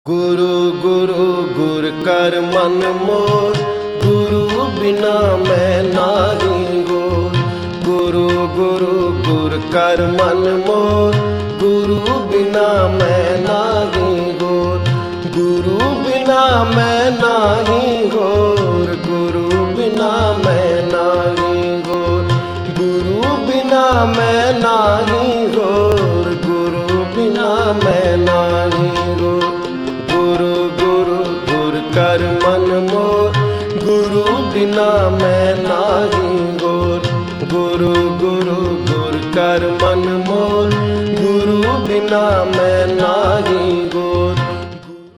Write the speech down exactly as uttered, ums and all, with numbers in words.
गुरु गुरु गुर कर मन मोर, गुरु बिना मैं नाही गोर। गुरु गुरु गुर कर मन मोर, गुरु बिना मैं नाही गोर। गुरु बिना मैं नाही गोर, गुरु बिना मैं नाही गोर। गुरु बिना मैं नाही गोर, गुरु बिना मैं नाही गोर। गुरु गुरु गुर कर मन मोर, गुरु बिना मैं नाही गोर। गुरु गुरु गुर कर मन मोर, गुरु बिना मैं नाही गोर।